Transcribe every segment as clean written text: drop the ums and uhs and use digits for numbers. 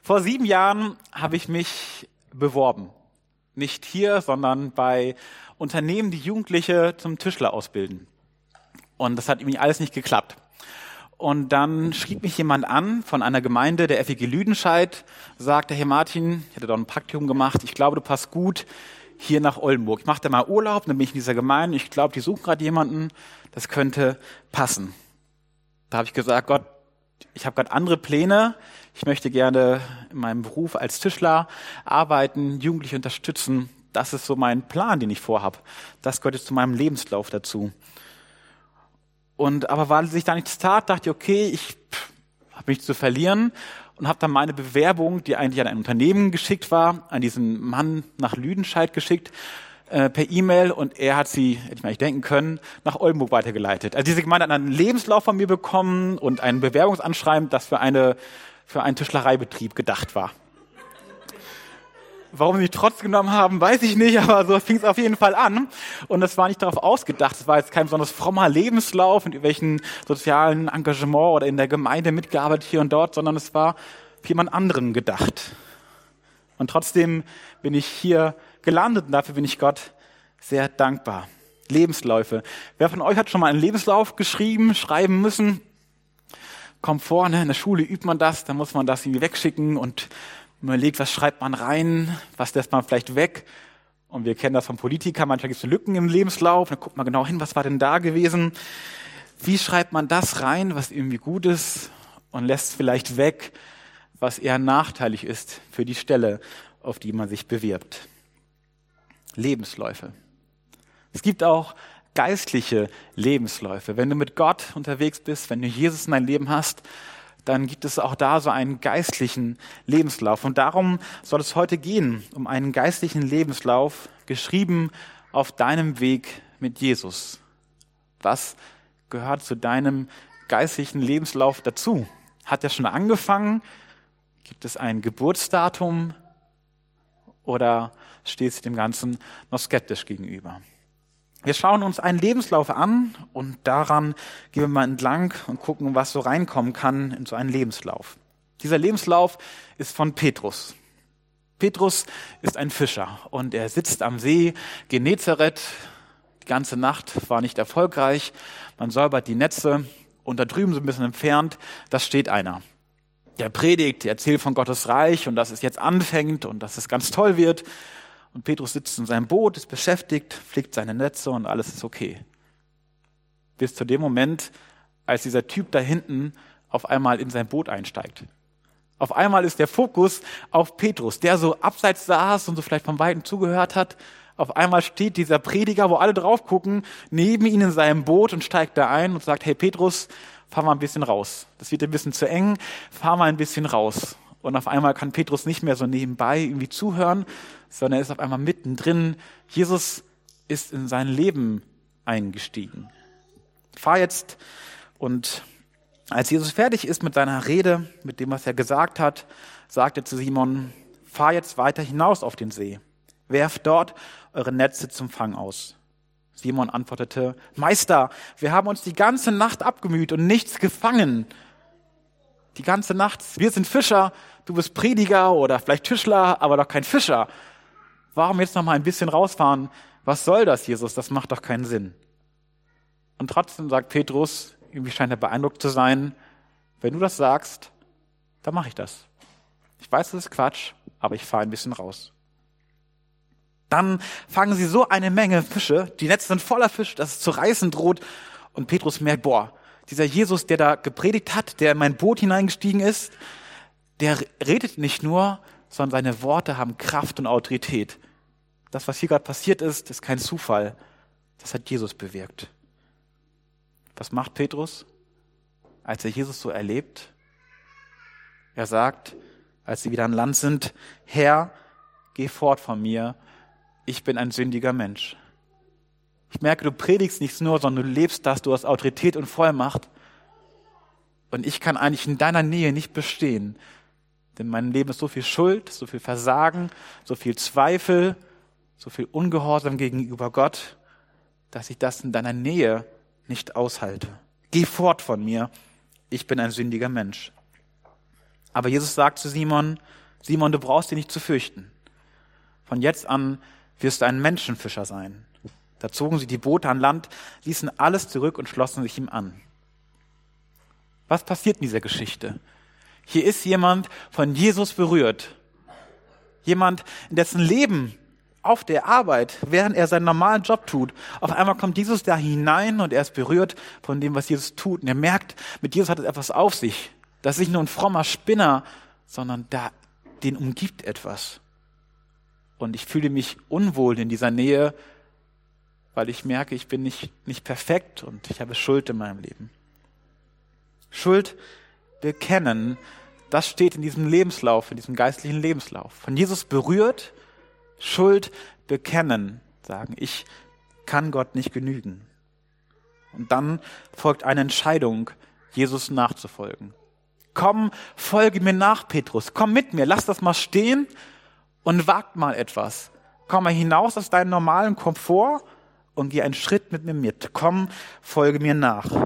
Vor 7 Jahren habe ich mich beworben. Nicht hier, sondern bei Unternehmen, die Jugendliche zum Tischler ausbilden. Und das hat irgendwie alles nicht geklappt. Und dann schrieb mich jemand an von einer Gemeinde, der FEG Lüdenscheid, sagte, hey Martin, ich hatte dort ein Praktikum gemacht, ich glaube, du passt gut hier nach Oldenburg. Ich mache da mal Urlaub, dann bin ich in dieser Gemeinde, ich glaube, die suchen gerade jemanden, das könnte passen. Da habe ich gesagt, Gott, ich habe gerade andere Pläne, ich möchte gerne in meinem Beruf als Tischler arbeiten, Jugendliche unterstützen. Das ist so mein Plan, den ich vorhabe. Das gehört jetzt zu meinem Lebenslauf dazu. Aber weil sich da nichts tat, dachte ich, okay, ich habe nichts zu verlieren und habe dann meine Bewerbung, die eigentlich an ein Unternehmen geschickt war, an diesen Mann nach Lüdenscheid geschickt, per E-Mail, und er hat sie, hätte ich mir nicht denken können, nach Oldenburg weitergeleitet. Also diese Gemeinde hat einen Lebenslauf von mir bekommen und ein Bewerbungsanschreiben, das für einen Tischlereibetrieb gedacht war. Warum sie mich trotzdem genommen haben, weiß ich nicht, aber so fing es auf jeden Fall an. Und das war nicht darauf ausgedacht. Es war jetzt kein besonders frommer Lebenslauf mit irgendwelchen sozialen Engagement oder in der Gemeinde mitgearbeitet hier und dort, sondern es war für jemand anderen gedacht. Und trotzdem bin ich hier gelandet und dafür bin ich Gott sehr dankbar. Lebensläufe. Wer von euch hat schon mal einen Lebenslauf schreiben müssen? Kommt vor, ne? In der Schule übt man das, dann muss man das irgendwie wegschicken und man überlegt, was schreibt man rein, was lässt man vielleicht weg. Und wir kennen das von Politikern, manchmal gibt es Lücken im Lebenslauf, dann guckt man genau hin, was war denn da gewesen. Wie schreibt man das rein, was irgendwie gut ist, und lässt vielleicht weg, was eher nachteilig ist für die Stelle, auf die man sich bewirbt. Lebensläufe. Es gibt auch geistliche Lebensläufe. Wenn du mit Gott unterwegs bist, wenn du Jesus in dein Leben hast, dann gibt es auch da so einen geistlichen Lebenslauf. Und darum soll es heute gehen, um einen geistlichen Lebenslauf, geschrieben auf deinem Weg mit Jesus. Was gehört zu deinem geistlichen Lebenslauf dazu? Hat er schon angefangen? Gibt es ein Geburtsdatum? Oder stehst du dem Ganzen noch skeptisch gegenüber? Wir schauen uns einen Lebenslauf an und daran gehen wir mal entlang und gucken, was so reinkommen kann in so einen Lebenslauf. Dieser Lebenslauf ist von Petrus. Petrus ist ein Fischer und er sitzt am See Genezareth. Die ganze Nacht war nicht erfolgreich. Man säubert die Netze und da drüben so ein bisschen entfernt, da steht einer. Der predigt, der erzählt von Gottes Reich und dass es jetzt anfängt und dass es ganz toll wird. Und Petrus sitzt in seinem Boot, ist beschäftigt, flickt seine Netze und alles ist okay. Bis zu dem Moment, als dieser Typ da hinten auf einmal in sein Boot einsteigt. Auf einmal ist der Fokus auf Petrus, der so abseits saß und so vielleicht von Weitem zugehört hat. Auf einmal steht dieser Prediger, wo alle drauf gucken, neben ihm in seinem Boot und steigt da ein und sagt, hey Petrus, fahr mal ein bisschen raus. Das wird ein bisschen zu eng, fahr mal ein bisschen raus. Und auf einmal kann Petrus nicht mehr so nebenbei irgendwie zuhören, sondern er ist auf einmal mittendrin. Jesus ist in sein Leben eingestiegen. Fahr jetzt. Und als Jesus fertig ist mit seiner Rede, mit dem, was er gesagt hat, sagt er zu Simon, fahr jetzt weiter hinaus auf den See. Werft dort eure Netze zum Fang aus. Simon antwortete, Meister, wir haben uns die ganze Nacht abgemüht und nichts gefangen. Die ganze Nacht. Wir sind Fischer, du bist Prediger oder vielleicht Tischler, aber doch kein Fischer. Warum jetzt noch mal ein bisschen rausfahren? Was soll das, Jesus? Das macht doch keinen Sinn. Und trotzdem sagt Petrus, irgendwie scheint er beeindruckt zu sein, wenn du das sagst, dann mache ich das. Ich weiß, das ist Quatsch, aber ich fahre ein bisschen raus. Dann fangen sie so eine Menge Fische, die Netze sind voller Fisch, dass es zu reißen droht. Und Petrus merkt, dieser Jesus, der da gepredigt hat, der in mein Boot hineingestiegen ist, der redet nicht nur, sondern seine Worte haben Kraft und Autorität. Das, was hier gerade passiert ist, ist kein Zufall. Das hat Jesus bewirkt. Was macht Petrus, als er Jesus so erlebt? Er sagt, als sie wieder an Land sind, Herr, geh fort von mir, ich bin ein sündiger Mensch. Ich merke, du predigst nichts nur, sondern du lebst das, du hast Autorität und Vollmacht. Und ich kann eigentlich in deiner Nähe nicht bestehen. Denn mein Leben ist so viel Schuld, so viel Versagen, so viel Zweifel, so viel Ungehorsam gegenüber Gott, dass ich das in deiner Nähe nicht aushalte. Geh fort von mir, ich bin ein sündiger Mensch. Aber Jesus sagt zu Simon, Simon, du brauchst dich nicht zu fürchten. Von jetzt an wirst du ein Menschenfischer sein. Da zogen sie die Boote an Land, ließen alles zurück und schlossen sich ihm an. Was passiert in dieser Geschichte? Hier ist jemand von Jesus berührt. Jemand, in dessen Leben auf der Arbeit, während er seinen normalen Job tut, auf einmal kommt Jesus da hinein und er ist berührt von dem, was Jesus tut. Und er merkt, mit Jesus hat es etwas auf sich. Das ist nicht nur ein frommer Spinner, sondern den umgibt etwas. Und ich fühle mich unwohl in dieser Nähe, weil ich merke, ich bin nicht perfekt und ich habe Schuld in meinem Leben. Schuld bekennen, das steht in diesem Lebenslauf, in diesem geistlichen Lebenslauf. Von Jesus berührt, Schuld bekennen, sagen, ich kann Gott nicht genügen. Und dann folgt eine Entscheidung, Jesus nachzufolgen. Komm, folge mir nach, Petrus. Komm mit mir, lass das mal stehen und wagt mal etwas. Komm mal hinaus aus deinem normalen Komfort und geh einen Schritt mit mir mit. Komm, folge mir nach.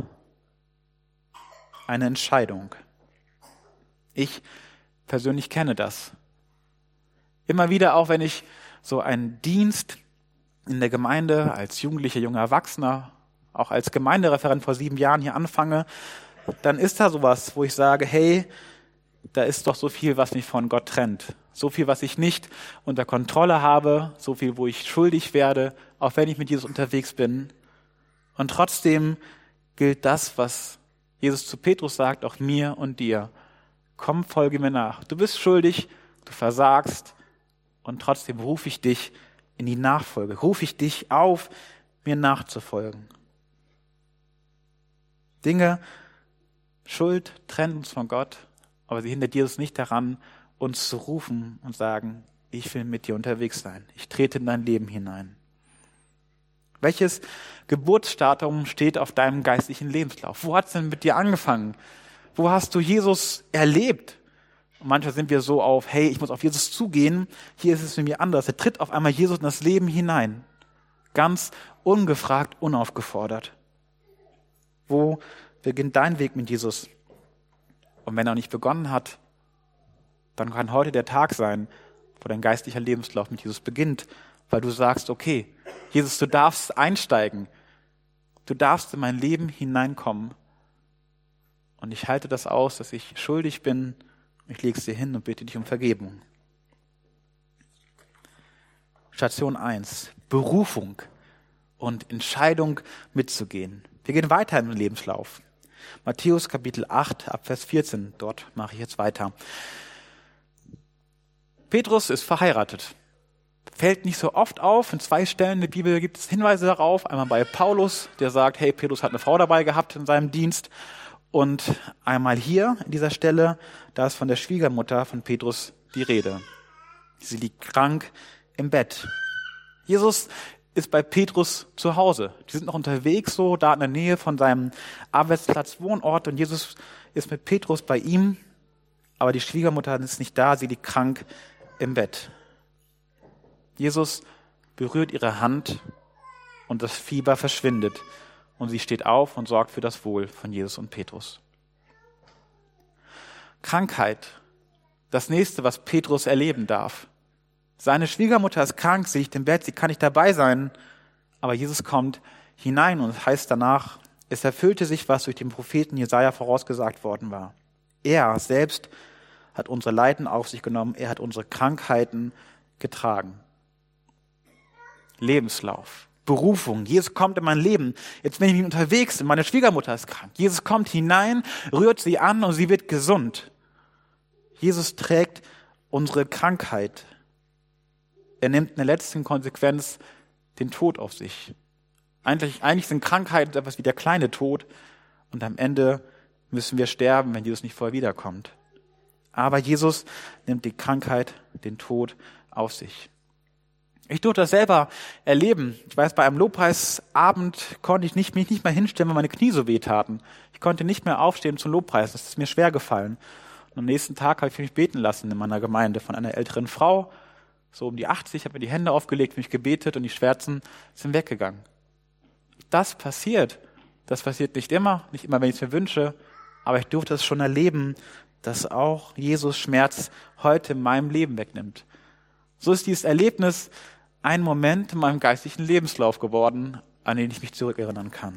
Eine Entscheidung. Ich persönlich kenne das. Immer wieder, auch wenn ich so einen Dienst in der Gemeinde als Jugendlicher, junger Erwachsener, auch als Gemeindereferent vor 7 Jahren hier anfange, dann ist da sowas, wo ich sage, hey, da ist doch so viel, was mich von Gott trennt. So viel, was ich nicht unter Kontrolle habe, so viel, wo ich schuldig werde, auch wenn ich mit Jesus unterwegs bin. Und trotzdem gilt das, was Jesus zu Petrus sagt, auch mir und dir. Komm, folge mir nach. Du bist schuldig, du versagst und trotzdem rufe ich dich in die Nachfolge. Rufe ich dich auf, mir nachzufolgen. Dinge, Schuld trennt uns von Gott, aber sie hindert Jesus nicht daran, uns zu rufen und sagen, ich will mit dir unterwegs sein. Ich trete in dein Leben hinein. Welches Geburtsdatum steht auf deinem geistlichen Lebenslauf? Wo hat es denn mit dir angefangen? Wo hast du Jesus erlebt? Und manchmal sind wir so auf, hey, ich muss auf Jesus zugehen. Hier ist es für mich anders. Er tritt auf einmal Jesus in das Leben hinein. Ganz ungefragt, unaufgefordert. Wo beginnt dein Weg mit Jesus? Und wenn er noch nicht begonnen hat, dann kann heute der Tag sein, wo dein geistlicher Lebenslauf mit Jesus beginnt, weil du sagst, okay, Jesus, du darfst einsteigen. Du darfst in mein Leben hineinkommen. Und ich halte das aus, dass ich schuldig bin. Ich lege es dir hin und bitte dich um Vergebung. Station 1. Berufung und Entscheidung mitzugehen. Wir gehen weiter im Lebenslauf. Matthäus Kapitel 8, ab Vers 14. Dort mache ich jetzt weiter. Petrus ist verheiratet. Fällt nicht so oft auf. In 2 Stellen in der Bibel gibt es Hinweise darauf. Einmal bei Paulus, der sagt, hey, Petrus hat eine Frau dabei gehabt in seinem Dienst. Und einmal hier, in dieser Stelle, da ist von der Schwiegermutter von Petrus die Rede. Sie liegt krank im Bett. Jesus ist bei Petrus zu Hause. Die sind noch unterwegs, so da in der Nähe von seinem Arbeitsplatz, Wohnort. Und Jesus ist mit Petrus bei ihm. Aber die Schwiegermutter ist nicht da, sie liegt krank im Bett. Jesus berührt ihre Hand und das Fieber verschwindet. Und sie steht auf und sorgt für das Wohl von Jesus und Petrus. Krankheit. Das nächste, was Petrus erleben darf. Seine Schwiegermutter ist krank, sie liegt im Bett, sie kann nicht dabei sein. Aber Jesus kommt hinein und es heißt danach, es erfüllte sich, was durch den Propheten Jesaja vorausgesagt worden war. Er selbst hat unsere Leiden auf sich genommen, er hat unsere Krankheiten getragen. Lebenslauf, Berufung. Jesus kommt in mein Leben. Jetzt bin ich unterwegs und meine Schwiegermutter ist krank. Jesus kommt hinein, rührt sie an und sie wird gesund. Jesus trägt unsere Krankheit. Er nimmt in der letzten Konsequenz den Tod auf sich. Eigentlich sind Krankheiten etwas wie der kleine Tod und am Ende müssen wir sterben, wenn Jesus nicht vorher wiederkommt. Aber Jesus nimmt die Krankheit, den Tod auf sich. Ich durfte das selber erleben. Ich weiß, bei einem Lobpreisabend konnte ich mich nicht mehr hinstellen, weil meine Knie so wehtaten. Ich konnte nicht mehr aufstehen zum Lobpreis. Das ist mir schwer gefallen. Und am nächsten Tag habe ich für mich beten lassen in meiner Gemeinde von einer älteren Frau, so um die 80, habe mir die Hände aufgelegt, für mich gebetet und die Schmerzen sind weggegangen. Das passiert nicht immer, wenn ich es mir wünsche, aber ich durfte es schon erleben, dass auch Jesus Schmerz heute in meinem Leben wegnimmt. So ist dieses Erlebnis ein Moment in meinem geistlichen Lebenslauf geworden, an den ich mich zurückerinnern kann.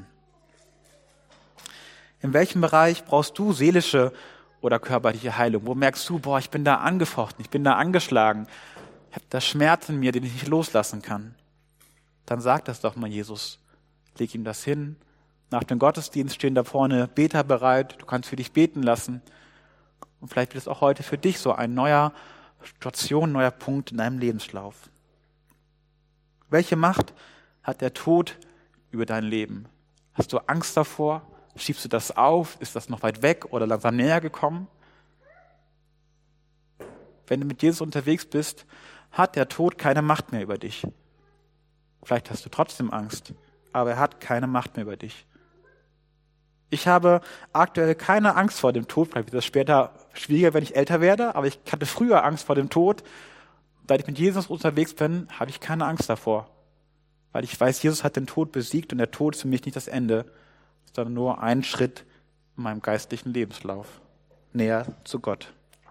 In welchem Bereich brauchst du seelische oder körperliche Heilung? Wo merkst du, ich bin da angefochten, ich bin da angeschlagen, ich habe da Schmerz in mir, den ich nicht loslassen kann? Dann sag das doch mal Jesus. Leg ihm das hin. Nach dem Gottesdienst stehen da vorne Beter bereit, du kannst für dich beten lassen. Und vielleicht wird es auch heute für dich so ein neuer Situation, neuer Punkt in deinem Lebenslauf. Welche Macht hat der Tod über dein Leben? Hast du Angst davor? Schiebst du das auf? Ist das noch weit weg oder langsam näher gekommen? Wenn du mit Jesus unterwegs bist, hat der Tod keine Macht mehr über dich. Vielleicht hast du trotzdem Angst, aber er hat keine Macht mehr über dich. Ich habe aktuell keine Angst vor dem Tod. Vielleicht wird das später schwieriger, wenn ich älter werde, aber ich hatte früher Angst vor dem Tod. Seit ich mit Jesus unterwegs bin, habe ich keine Angst davor. Weil ich weiß, Jesus hat den Tod besiegt und der Tod ist für mich nicht das Ende, sondern nur ein Schritt in meinem geistlichen Lebenslauf, näher zu Gott.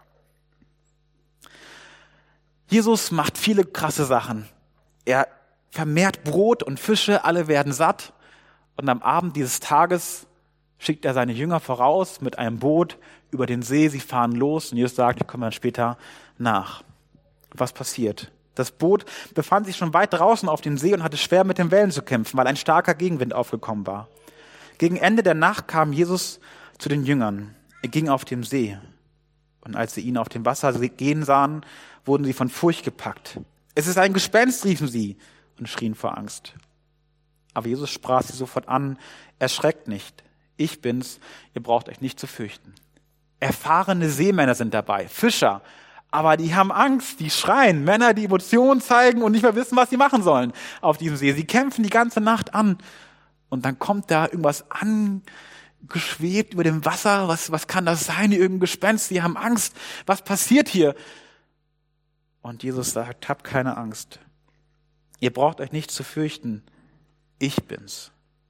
Jesus macht viele krasse Sachen. Er vermehrt Brot und Fische, alle werden satt. Und am Abend dieses Tages schickt er seine Jünger voraus mit einem Boot über den See. Sie fahren los und Jesus sagt, wir kommen dann später nach. Was passiert? Das Boot befand sich schon weit draußen auf dem See und hatte schwer mit den Wellen zu kämpfen, weil ein starker Gegenwind aufgekommen war. Gegen Ende der Nacht kam Jesus zu den Jüngern. Er ging auf dem See. Und als sie ihn auf dem Wasser gehen sahen, wurden sie von Furcht gepackt. Es ist ein Gespenst, riefen sie und schrien vor Angst. Aber Jesus sprach sie sofort an, erschreckt nicht. Ich bin's, ihr braucht euch nicht zu fürchten. Erfahrene Seemänner sind dabei, Fischer, aber die haben Angst, die schreien, Männer, die Emotionen zeigen und nicht mehr wissen, was sie machen sollen auf diesem See. Sie kämpfen die ganze Nacht an und dann kommt da irgendwas angeschwebt über dem Wasser. Was kann das sein? Irgendein Gespenst, die haben Angst. Was passiert hier? Und Jesus sagt, habt keine Angst. Ihr braucht euch nicht zu fürchten. Ich bin's.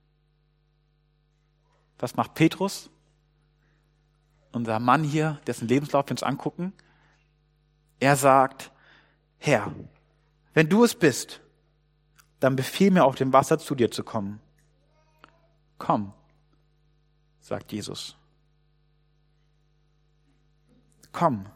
Was macht Petrus? Unser Mann hier, dessen Lebenslauf wir uns angucken. Er sagt, Herr, wenn du es bist, dann befiehl mir auf dem Wasser zu dir zu kommen. Komm, sagt Jesus. Komm.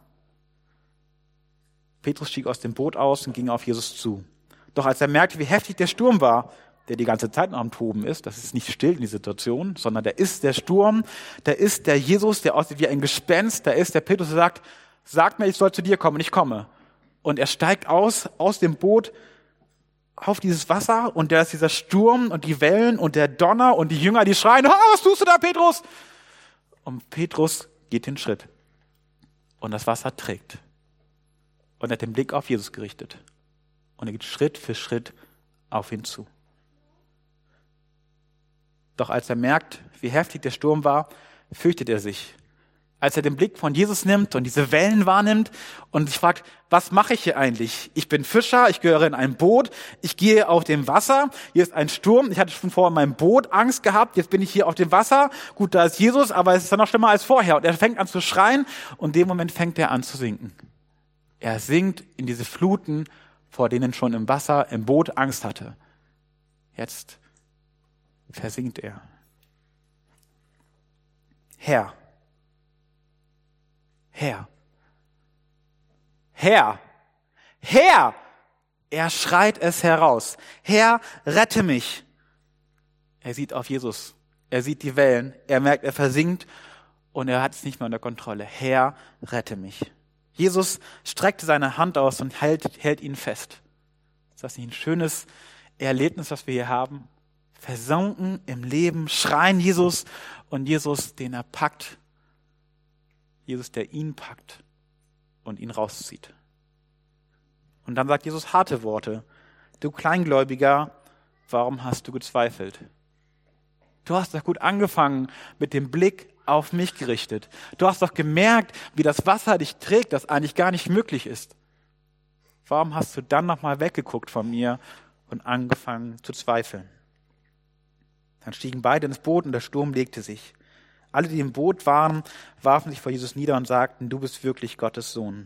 Petrus stieg aus dem Boot aus und ging auf Jesus zu. Doch als er merkte, wie heftig der Sturm war, der die ganze Zeit noch am Toben ist, das ist nicht still in die Situation, sondern der ist der Sturm, der ist der Jesus, der aussieht wie ein Gespenst, der ist der Petrus, der sagt, sag mir, ich soll zu dir kommen, und ich komme. Und er steigt aus dem Boot auf dieses Wasser und da ist dieser Sturm und die Wellen und der Donner und die Jünger, die schreien, was tust du da, Petrus? Und Petrus geht den Schritt und das Wasser trägt. Und er hat den Blick auf Jesus gerichtet und er geht Schritt für Schritt auf ihn zu. Doch als er merkt, wie heftig der Sturm war, fürchtet er sich. Als er den Blick von Jesus nimmt und diese Wellen wahrnimmt und sich fragt, was mache ich hier eigentlich? Ich bin Fischer, ich gehöre in ein Boot, ich gehe auf dem Wasser, hier ist ein Sturm, ich hatte schon vorher in meinem Boot Angst gehabt, jetzt bin ich hier auf dem Wasser, gut, da ist Jesus, aber es ist dann noch schlimmer als vorher. Und er fängt an zu schreien und in dem Moment fängt er an zu sinken. Er sinkt in diese Fluten, vor denen schon im Wasser, im Boot Angst hatte. Jetzt versinkt er. Herr, Herr, Herr, Herr! Er schreit es heraus. Herr, rette mich! Er sieht auf Jesus. Er sieht die Wellen. Er merkt, er versinkt und er hat es nicht mehr unter Kontrolle. Herr, rette mich! Jesus streckte seine Hand aus und hält ihn fest. Ist das nicht ein schönes Erlebnis, was wir hier haben? Versunken im Leben, schreien Jesus und Jesus, den er packt. Jesus, der ihn packt und ihn rauszieht. Und dann sagt Jesus harte Worte. Du Kleingläubiger, warum hast du gezweifelt? Du hast doch gut angefangen mit dem Blick auf mich gerichtet. Du hast doch gemerkt, wie das Wasser dich trägt, das eigentlich gar nicht möglich ist. Warum hast du dann nochmal weggeguckt von mir und angefangen zu zweifeln? Dann stiegen beide ins Boot und der Sturm legte sich. Alle, die im Boot waren, warfen sich vor Jesus nieder und sagten, du bist wirklich Gottes Sohn.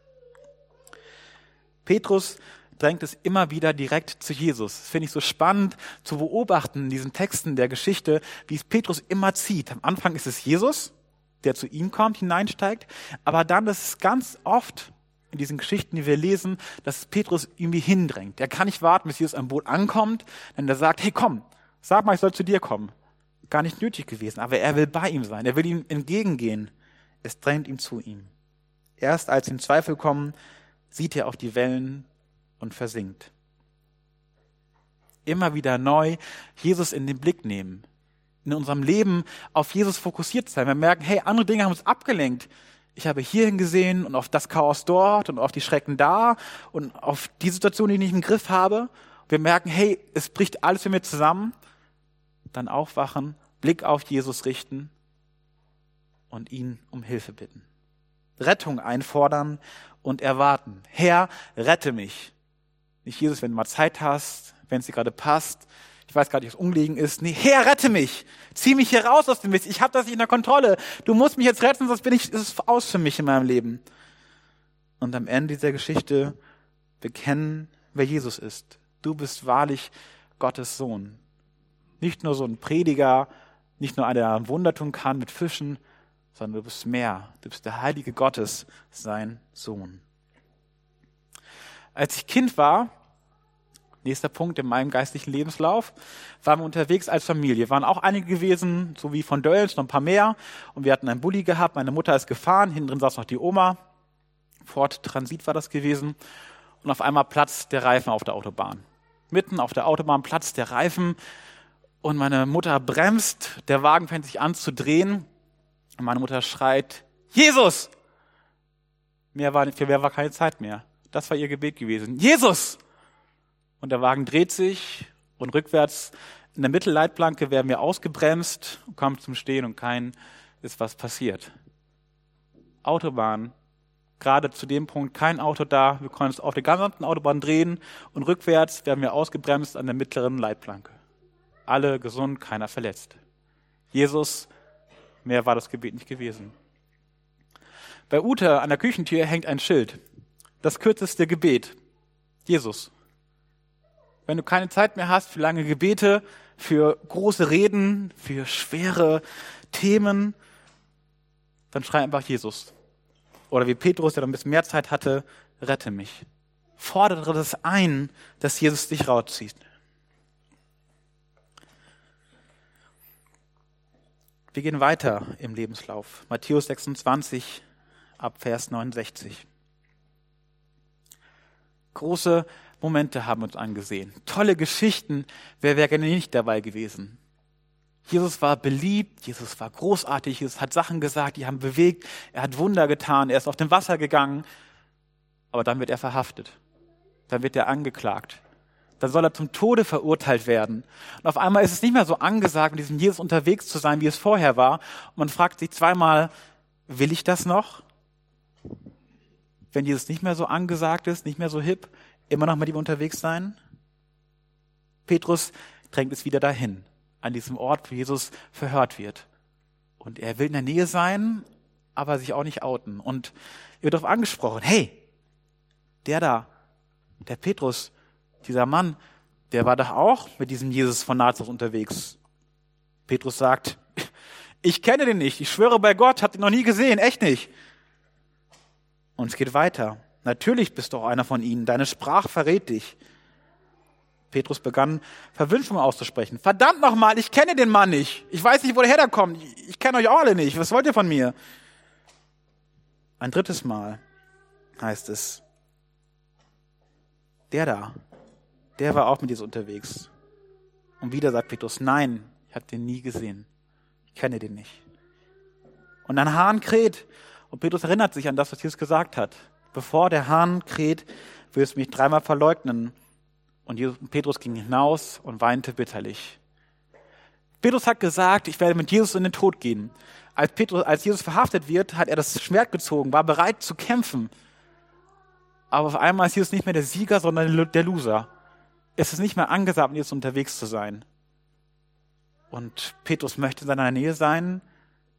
Petrus drängt es immer wieder direkt zu Jesus. Das finde ich so spannend zu beobachten in diesen Texten der Geschichte, wie es Petrus immer zieht. Am Anfang ist es Jesus, der zu ihm kommt, hineinsteigt, aber dann ist es ganz oft in diesen Geschichten, die wir lesen, dass Petrus irgendwie hindrängt. Er kann nicht warten, bis Jesus am Boot ankommt, denn er sagt, hey komm, sag mal, ich soll zu dir kommen. Gar nicht nötig gewesen, aber er will bei ihm sein, er will ihm entgegengehen. Es drängt ihm zu ihm. Erst als ihm Zweifel kommen, sieht er auf die Wellen und versinkt. Immer wieder neu Jesus in den Blick nehmen. In unserem Leben auf Jesus fokussiert sein. Wir merken, hey, andere Dinge haben uns abgelenkt. Ich habe hierhin gesehen und auf das Chaos dort und auf die Schrecken da und auf die Situation, die ich nicht im Griff habe. Wir merken, hey, es bricht alles für mich zusammen. Dann aufwachen, Blick auf Jesus richten und ihn um Hilfe bitten. Rettung einfordern und erwarten. Herr, rette mich. Nicht Jesus, wenn du mal Zeit hast, wenn es dir gerade passt. Ich weiß gar nicht, was ungelegen ist. Nee, Herr, rette mich. Zieh mich hier raus aus dem Mist. Ich habe das nicht in der Kontrolle. Du musst mich jetzt retten, sonst ist es aus für mich in meinem Leben. Und am Ende dieser Geschichte bekennen, wer Jesus ist. Du bist wahrlich Gottes Sohn. Nicht nur so ein Prediger, nicht nur einer, der ein Wunder tun kann mit Fischen, sondern du bist mehr. Du bist der Heilige Gottes, sein Sohn. Als ich Kind war, nächster Punkt in meinem geistlichen Lebenslauf, waren wir unterwegs als Familie. Waren auch einige gewesen, so wie von Dölz, noch ein paar mehr. Und wir hatten einen Bulli gehabt, meine Mutter ist gefahren, hinten drin saß noch die Oma. Ford Transit war das gewesen. Und auf einmal platzt der Reifen auf der Autobahn. Mitten auf der Autobahn platzt der Reifen und meine Mutter bremst. Der Wagen fängt sich an zu drehen. Und meine Mutter schreit, Jesus! Für mehr war keine Zeit mehr. Das war ihr Gebet gewesen. Jesus! Und der Wagen dreht sich und rückwärts in der Mittelleitplanke werden wir ausgebremst und kommen zum Stehen und kein ist was passiert. Autobahn, gerade zu dem Punkt kein Auto da, wir konnten auf der gesamten Autobahn drehen und rückwärts werden wir ausgebremst an der mittleren Leitplanke. Alle gesund, keiner verletzt. Jesus, mehr war das Gebet nicht gewesen. Bei Ute an der Küchentür hängt ein Schild. Das kürzeste Gebet. Jesus. Wenn du keine Zeit mehr hast für lange Gebete, für große Reden, für schwere Themen, dann schrei einfach Jesus. Oder wie Petrus, der dann ein bisschen mehr Zeit hatte, rette mich. Fordere das ein, dass Jesus dich rauszieht. Wir gehen weiter im Lebenslauf. Matthäus 26 ab Vers 69. Große Momente haben wir uns angesehen. Tolle Geschichten. Wer wäre gerne nicht dabei gewesen? Jesus war beliebt, Jesus war großartig, Jesus hat Sachen gesagt, die haben bewegt, er hat Wunder getan, er ist auf dem Wasser gegangen, aber dann wird er verhaftet. Dann wird er angeklagt. Dann soll er zum Tode verurteilt werden. Und auf einmal ist es nicht mehr so angesagt, mit diesem Jesus unterwegs zu sein, wie es vorher war. Und man fragt sich zweimal, will ich das noch? Wenn Jesus nicht mehr so angesagt ist, nicht mehr so hip, immer noch mit ihm unterwegs sein? Petrus drängt es wieder dahin, an diesem Ort, wo Jesus verhört wird. Und er will in der Nähe sein, aber sich auch nicht outen. Und er wird darauf angesprochen, hey, der Petrus, dieser Mann, der war doch auch mit diesem Jesus von Nazareth unterwegs. Petrus sagt, ich kenne den nicht, ich schwöre bei Gott, hab den noch nie gesehen, echt nicht. Und es geht weiter. Natürlich bist du auch einer von ihnen, deine Sprache verrät dich. Petrus begann, Verwünschungen auszusprechen. Verdammt nochmal, ich kenne den Mann nicht. Ich weiß nicht, woher der kommt. Ich kenne euch auch alle nicht. Was wollt ihr von mir? Ein drittes Mal heißt es, der war auch mit Jesus unterwegs. Und wieder sagt Petrus, nein, ich habe den nie gesehen. Ich kenne den nicht. Und ein Hahn kräht. Und Petrus erinnert sich an das, was Jesus gesagt hat. Bevor der Hahn kräht, wirst du mich 3-mal verleugnen. Und Petrus ging hinaus und weinte bitterlich. Petrus hat gesagt, ich werde mit Jesus in den Tod gehen. Als Jesus verhaftet wird, hat er das Schwert gezogen, war bereit zu kämpfen. Aber auf einmal ist Jesus nicht mehr der Sieger, sondern der Loser. Es ist nicht mehr angesagt, mit Jesus unterwegs zu sein. Und Petrus möchte in seiner Nähe sein,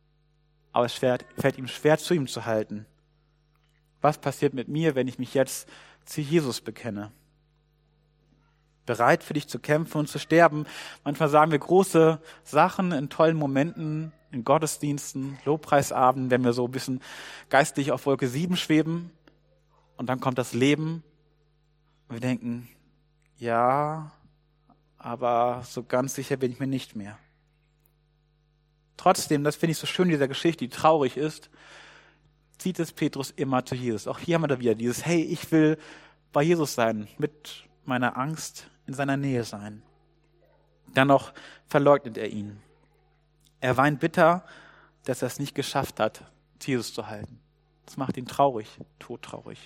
aber es fällt ihm schwer, zu ihm zu halten. Was passiert mit mir, wenn ich mich jetzt zu Jesus bekenne? Bereit für dich zu kämpfen und zu sterben. Manchmal sagen wir große Sachen in tollen Momenten, in Gottesdiensten, Lobpreisabenden, wenn wir so ein bisschen geistlich auf Wolke 7 schweben. Und dann kommt das Leben und wir denken, ja, aber so ganz sicher bin ich mir nicht mehr. Trotzdem, das finde ich so schön in dieser Geschichte, die traurig ist, zieht es Petrus immer zu Jesus. Auch hier haben wir da wieder dieses, hey, ich will bei Jesus sein, mit meiner Angst in seiner Nähe sein. Dennoch verleugnet er ihn. Er weint bitter, dass er es nicht geschafft hat, zu Jesus zu halten. Das macht ihn traurig, todtraurig.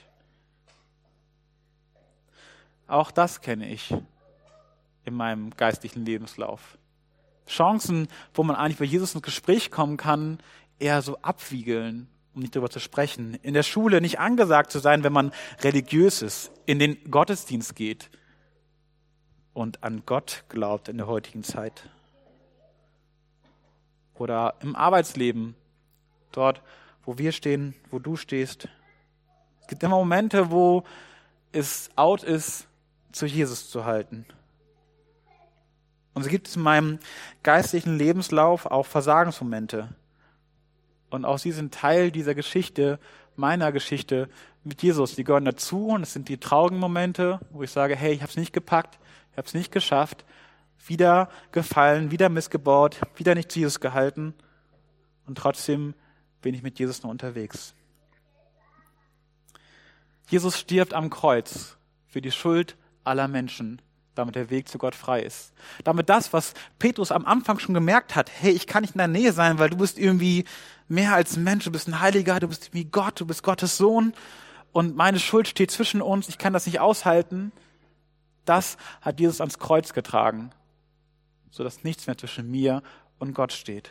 Auch das kenne ich in meinem geistlichen Lebenslauf. Chancen, wo man eigentlich bei Jesus ins Gespräch kommen kann, eher so abwiegeln, um nicht darüber zu sprechen. In der Schule nicht angesagt zu sein, wenn man religiös ist, in den Gottesdienst geht und an Gott glaubt in der heutigen Zeit. Oder im Arbeitsleben, dort, wo wir stehen, wo du stehst. Es gibt immer Momente, wo es out ist, zu Jesus zu halten. Und so gibt es in meinem geistlichen Lebenslauf auch Versagensmomente. Und auch sie sind Teil dieser Geschichte, meiner Geschichte mit Jesus. Die gehören dazu und es sind die traurigen Momente, wo ich sage, hey, ich habe es nicht gepackt, ich habe es nicht geschafft, wieder gefallen, wieder missgebaut, wieder nicht zu Jesus gehalten und trotzdem bin ich mit Jesus noch unterwegs. Jesus stirbt am Kreuz für die Schuld aller Menschen, damit der Weg zu Gott frei ist. Damit das, was Petrus am Anfang schon gemerkt hat, hey, ich kann nicht in der Nähe sein, weil du bist irgendwie mehr als ein Mensch, du bist ein Heiliger, du bist wie Gott, du bist Gottes Sohn und meine Schuld steht zwischen uns, ich kann das nicht aushalten. Das hat Jesus ans Kreuz getragen, sodass nichts mehr zwischen mir und Gott steht.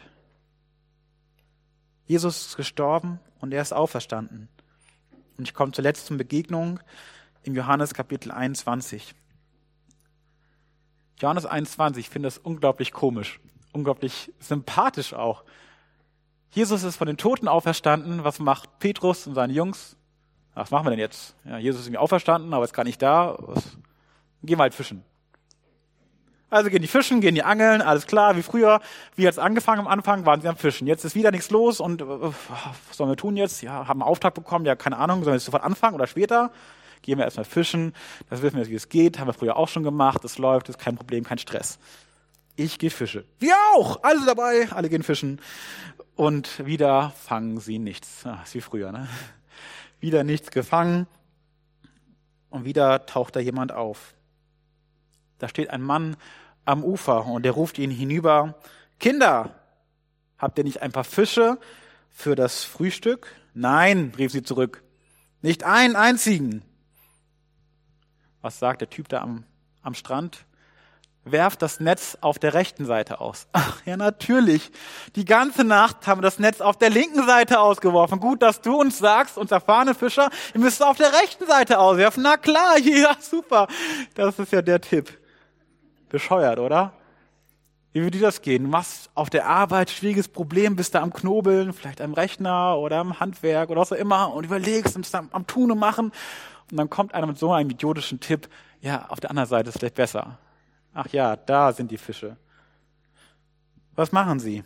Jesus ist gestorben und er ist auferstanden. Und ich komme zur letzten Begegnung im Johannes Kapitel 21. Johannes 21, ich finde das unglaublich komisch, unglaublich sympathisch auch. Jesus ist von den Toten auferstanden. Was macht Petrus und seine Jungs? Was machen wir denn jetzt? Ja, Jesus ist irgendwie auferstanden, aber ist gar nicht da. Gehen wir halt fischen. Also gehen die fischen, gehen die angeln, alles klar, wie früher. Wie jetzt angefangen am Anfang, waren sie am Fischen. Jetzt ist wieder nichts los und was sollen wir tun jetzt? Ja, haben einen Auftrag bekommen, ja, keine Ahnung, sollen wir jetzt sofort anfangen oder später? Gehen wir erstmal fischen, das wissen wir, wie es geht, haben wir früher auch schon gemacht, es läuft, ist kein Problem, kein Stress. Ich gehe Fische. Wir auch, alle dabei, alle gehen fischen. Und wieder fangen sie nichts. Ist wie früher, ne? Wieder nichts gefangen und wieder taucht da jemand auf. Da steht ein Mann am Ufer und der ruft ihn hinüber, Kinder, habt ihr nicht ein paar Fische für das Frühstück? Nein, rief sie zurück, nicht einen einzigen. Was sagt der Typ da am Strand? Werft das Netz auf der rechten Seite aus. Ach ja, natürlich. Die ganze Nacht haben wir das Netz auf der linken Seite ausgeworfen. Gut, dass du uns sagst, uns erfahrene Fischer, ihr müsst es auf der rechten Seite auswerfen. Na klar, ja, super. Das ist ja der Tipp. Bescheuert, oder? Wie würde dir das gehen? Du machst auf der Arbeit schwieriges Problem, bist da am Knobeln, vielleicht am Rechner oder am Handwerk oder was auch immer und überlegst, bist da am Tun und Machen. Und dann kommt einer mit so einem idiotischen Tipp, ja, auf der anderen Seite ist es vielleicht besser. Ach ja, da sind die Fische. Was machen sie?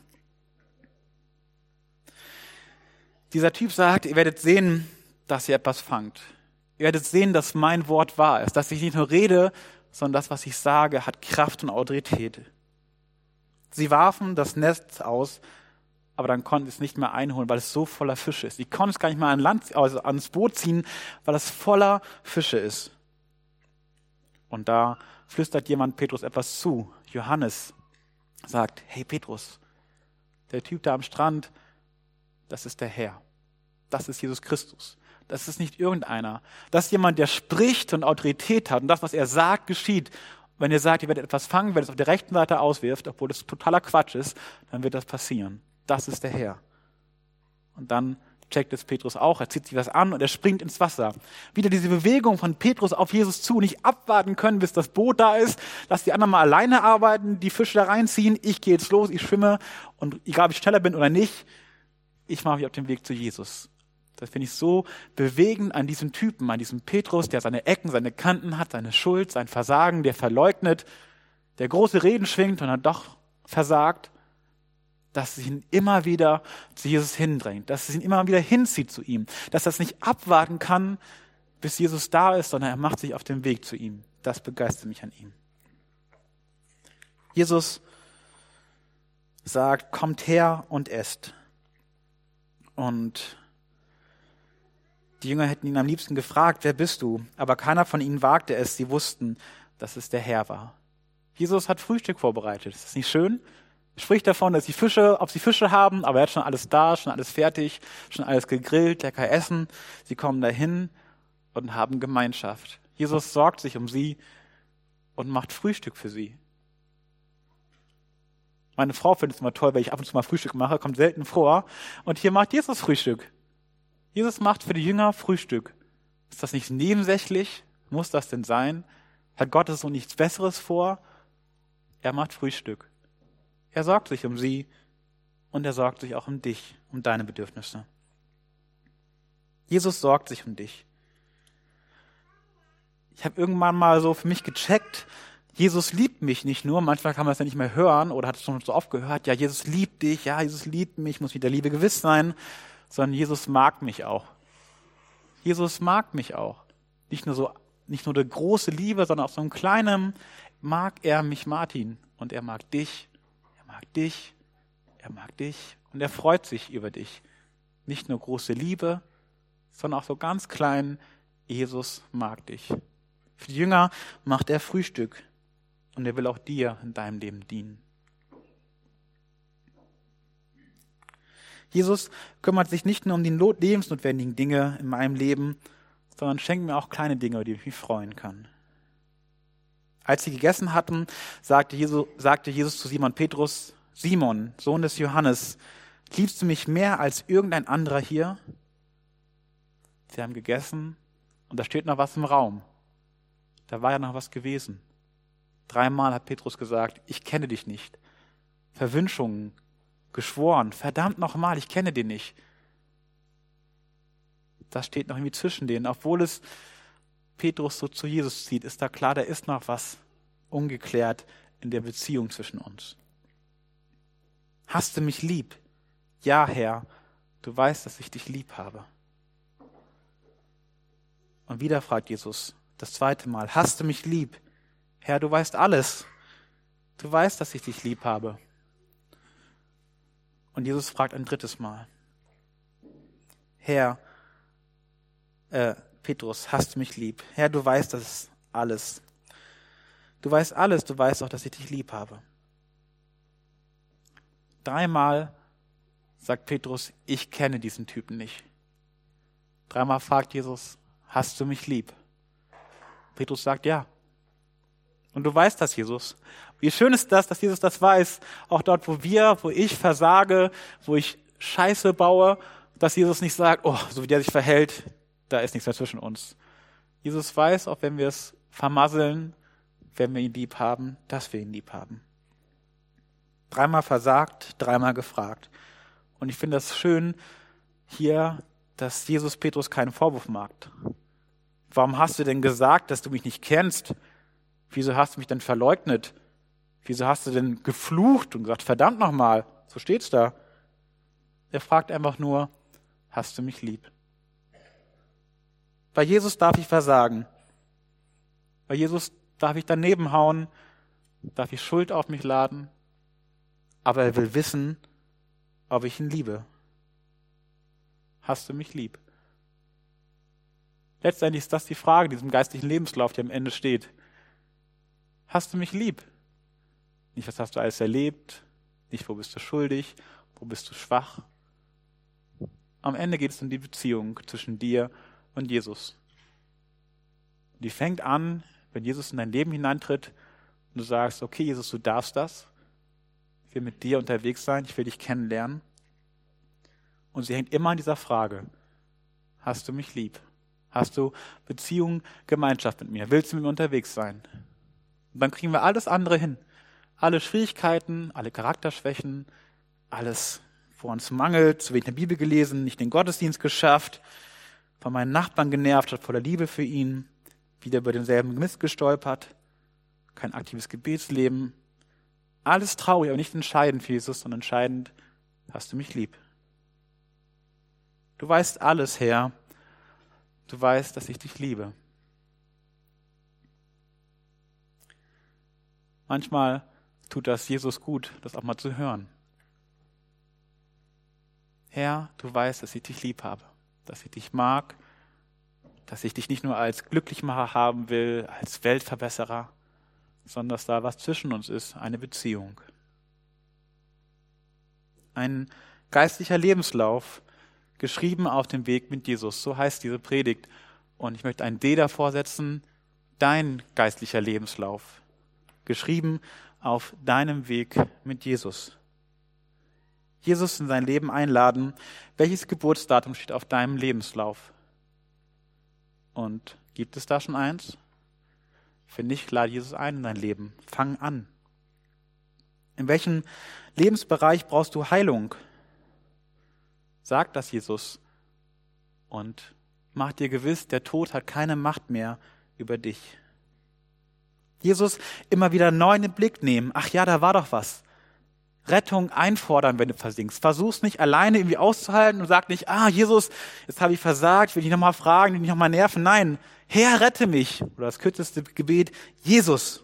Dieser Typ sagt, ihr werdet sehen, dass ihr etwas fangt. Ihr werdet sehen, dass mein Wort wahr ist, dass ich nicht nur rede, sondern das, was ich sage, hat Kraft und Autorität. Sie warfen das Netz aus, aber dann konnten sie es nicht mehr einholen, weil es so voller Fische ist. Sie konnten es gar nicht mehr ans Boot ziehen, weil es voller Fische ist. Und da flüstert jemand Petrus etwas zu. Johannes sagt, hey Petrus, der Typ da am Strand, das ist der Herr. Das ist Jesus Christus. Das ist nicht irgendeiner. Das ist jemand, der spricht und Autorität hat. Und das, was er sagt, geschieht. Wenn ihr sagt, ihr werdet etwas fangen, wenn es auf der rechten Seite auswirft, obwohl das totaler Quatsch ist, dann wird das passieren. Das ist der Herr. Und dann checkt es Petrus auch. Er zieht sich was an und er springt ins Wasser. Wieder diese Bewegung von Petrus auf Jesus zu, nicht abwarten können, bis das Boot da ist. Lass die anderen mal alleine arbeiten, die Fische da reinziehen. Ich gehe jetzt los, ich schwimme und egal, ob ich schneller bin oder nicht, ich mache mich auf den Weg zu Jesus. Das finde ich so bewegend an diesem Typen, an diesem Petrus, der seine Ecken, seine Kanten hat, seine Schuld, sein Versagen, der verleugnet, der große Reden schwingt und dann doch versagt, dass es ihn immer wieder zu Jesus hindrängt, dass es ihn immer wieder hinzieht zu ihm, dass er es nicht abwarten kann, bis Jesus da ist, sondern er macht sich auf den Weg zu ihm. Das begeistert mich an ihm. Jesus sagt, kommt her und esst. Und die Jünger hätten ihn am liebsten gefragt, wer bist du? Aber keiner von ihnen wagte es. Sie wussten, dass es der Herr war. Jesus hat Frühstück vorbereitet. Ist das nicht schön? Er spricht davon, dass ob sie Fische haben, aber er hat schon alles da, schon alles fertig, schon alles gegrillt, lecker essen. Sie kommen dahin und haben Gemeinschaft. Jesus sorgt sich um sie und macht Frühstück für sie. Meine Frau findet es immer toll, wenn ich ab und zu mal Frühstück mache, kommt selten vor. Und hier macht Jesus Frühstück. Jesus macht für die Jünger Frühstück. Ist das nicht nebensächlich? Muss das denn sein? Hat Gott so nichts Besseres vor? Er macht Frühstück. Er sorgt sich um sie und er sorgt sich auch um dich, um deine Bedürfnisse. Jesus sorgt sich um dich. Ich habe irgendwann mal so für mich gecheckt, Jesus liebt mich nicht nur, manchmal kann man es ja nicht mehr hören oder hat es schon so oft gehört, ja, Jesus liebt dich, ja, Jesus liebt mich, muss mit der Liebe gewiss sein, sondern Jesus mag mich auch. Jesus mag mich auch. Nicht nur eine große Liebe, sondern auch so ein kleinem mag er mich, Martin. Und er mag dich, er mag dich, er mag dich und er freut sich über dich. Nicht nur große Liebe, sondern auch so ganz klein, Jesus mag dich. Für die Jünger macht er Frühstück und er will auch dir in deinem Leben dienen. Jesus kümmert sich nicht nur um die lebensnotwendigen Dinge in meinem Leben, sondern schenkt mir auch kleine Dinge, über die ich mich freuen kann. Als sie gegessen hatten, sagte Jesus zu Simon Petrus, Simon, Sohn des Johannes, liebst du mich mehr als irgendein anderer hier? Sie haben gegessen und da steht noch was im Raum. Da war ja noch was gewesen. 3-mal hat Petrus gesagt, ich kenne dich nicht. Verwünschungen, geschworen, verdammt nochmal, ich kenne den nicht. Das steht noch irgendwie zwischen denen. Obwohl es Petrus so zu Jesus zieht, ist da klar, da ist noch was ungeklärt in der Beziehung zwischen uns. Hast du mich lieb? Ja, Herr, du weißt, dass ich dich lieb habe. Und wieder fragt Jesus das 2. Mal, hast du mich lieb? Herr, du weißt alles. Du weißt, dass ich dich lieb habe. Und Jesus fragt ein 3. Mal, Herr, Petrus, hast du mich lieb? Herr, du weißt das alles. Du weißt alles, du weißt auch, dass ich dich lieb habe. 3-mal sagt Petrus, ich kenne diesen Typen nicht. 3-mal fragt Jesus, hast du mich lieb? Petrus sagt ja. Und du weißt das, Jesus. Wie schön ist das, dass Jesus das weiß, auch dort, wo ich versage, wo ich Scheiße baue, dass Jesus nicht sagt, oh, so wie der sich verhält, da ist nichts mehr zwischen uns. Jesus weiß, auch wenn wir es vermasseln, wenn wir ihn lieb haben, dass wir ihn lieb haben. 3-mal versagt, 3-mal gefragt. Und ich finde das schön hier, dass Jesus Petrus keinen Vorwurf macht. Warum hast du denn gesagt, dass du mich nicht kennst? Wieso hast du mich denn verleugnet? Wieso hast du denn geflucht und gesagt, verdammt nochmal, so steht's da. Er fragt einfach nur, hast du mich lieb? Bei Jesus darf ich versagen. Bei Jesus darf ich daneben hauen, darf ich Schuld auf mich laden. Aber er will wissen, ob ich ihn liebe. Hast du mich lieb? Letztendlich ist das die Frage in diesem geistlichen Lebenslauf, der am Ende steht. Hast du mich lieb? Nicht, was hast du alles erlebt? Nicht, wo bist du schuldig? Wo bist du schwach? Am Ende geht es um die Beziehung zwischen dir und Jesus. Die fängt an, wenn Jesus in dein Leben hineintritt und du sagst, okay, Jesus, du darfst das. Ich will mit dir unterwegs sein, ich will dich kennenlernen. Und sie hängt immer an dieser Frage, hast du mich lieb? Hast du Beziehung, Gemeinschaft mit mir? Willst du mit mir unterwegs sein? Und dann kriegen wir alles andere hin. Alle Schwierigkeiten, alle Charakterschwächen, alles, woran es mangelt, zu wenig in der Bibel gelesen, nicht den Gottesdienst geschafft, von meinen Nachbarn genervt, statt voller Liebe für ihn, wieder über denselben Mist gestolpert, kein aktives Gebetsleben. Alles traurig, aber nicht entscheidend für Jesus, sondern entscheidend, hast du mich lieb. Du weißt alles, Herr. Du weißt, dass ich dich liebe. Manchmal tut das Jesus gut, das auch mal zu hören. Herr, du weißt, dass ich dich lieb habe, dass ich dich mag, dass ich dich nicht nur als Glücklichmacher haben will, als Weltverbesserer, sondern dass da was zwischen uns ist, eine Beziehung. Ein geistlicher Lebenslauf, geschrieben auf dem Weg mit Jesus, so heißt diese Predigt. Und ich möchte ein D davor setzen, dein geistlicher Lebenslauf, geschrieben auf deinem Weg mit Jesus. Jesus in sein Leben einladen. Welches Geburtsdatum steht auf deinem Lebenslauf? Und gibt es da schon eins? Wenn nicht, lade Jesus ein in dein Leben. Fang an. In welchem Lebensbereich brauchst du Heilung? Sag das Jesus und mach dir gewiss, der Tod hat keine Macht mehr über dich. Jesus immer wieder neu in den Blick nehmen. Ach ja, da war doch was. Rettung einfordern, wenn du versinkst. Versuch's nicht alleine irgendwie auszuhalten und sag nicht, Jesus, jetzt habe ich versagt, will ich nochmal fragen, will ich nochmal nerven. Nein, Herr, rette mich. Oder das kürzeste Gebet, Jesus.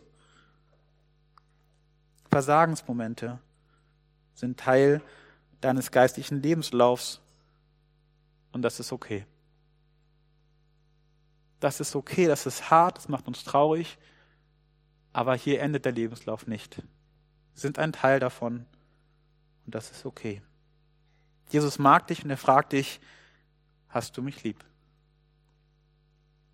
Versagensmomente sind Teil deines geistlichen Lebenslaufs und das ist okay. Das ist okay, das ist hart, das macht uns traurig, aber hier endet der Lebenslauf nicht. Wir sind ein Teil davon und das ist okay. Jesus mag dich und er fragt dich, hast du mich lieb?